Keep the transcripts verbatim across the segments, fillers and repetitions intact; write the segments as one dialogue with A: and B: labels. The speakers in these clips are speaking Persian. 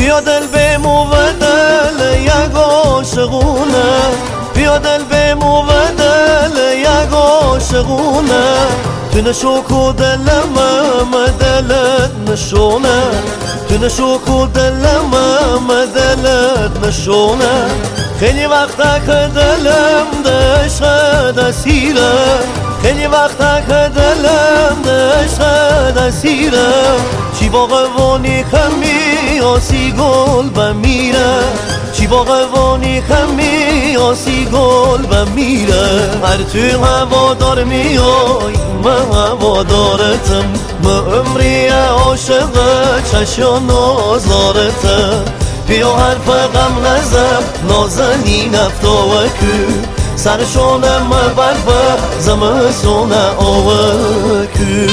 A: بیا دل بمو و دل یک عاشقونه، بیا دل بمو و دل یک عاشقونه، تو نشو کو دلم دلت نشونه، تو نشو کو دلم دلت نشونه. خیلی وقتا که دلم دشت اسیره، خیلی وقتا که دلم دشت اسیره، چی باقوانی کمی آسی گل بمیره، چی باقوانی کمی آسی گل بمیره. هر توی هوادار میای من هوادارتم، من عمری عاشق چشم نازارتم. بیا حرف غم نزم نازنین افتاوکو، سرشونم برف زمستون آوکو.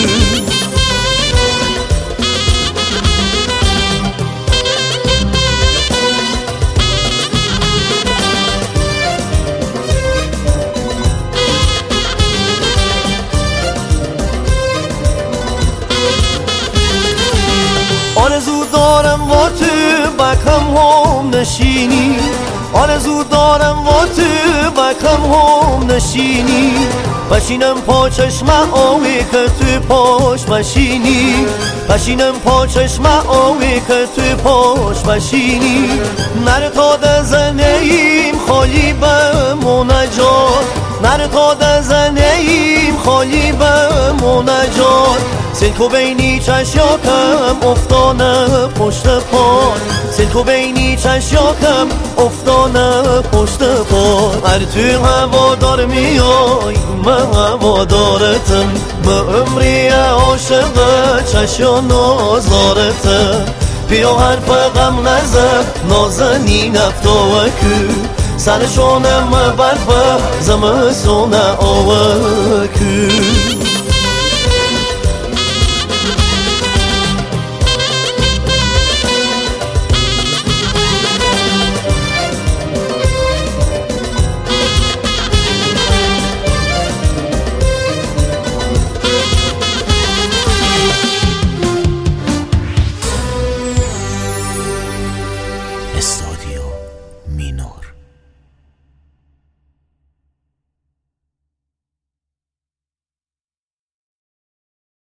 A: آرزو دارم و تو بکم هم نشینی، آرزو دارم و تو بکم هم نشینی، بشینم پا چشم آوی که تو پاش بشینی، بشینم پا چشم آوی که تو پاش بشینی. نره تا دزنه ایم خالی به منجات، نره تا دزنه ایم خالی به منجات. سلکو بینی چشیاکم افتانه پشت پای، سلکو بینی چشیاکم افتانه پشت پای. هر توی هوادار میای من هوادارتم، من عمری عاشق چشم نازارتم. بیا حرف غم نزن نازنین افتاوکو، سرشونم برف زمستون آوکو.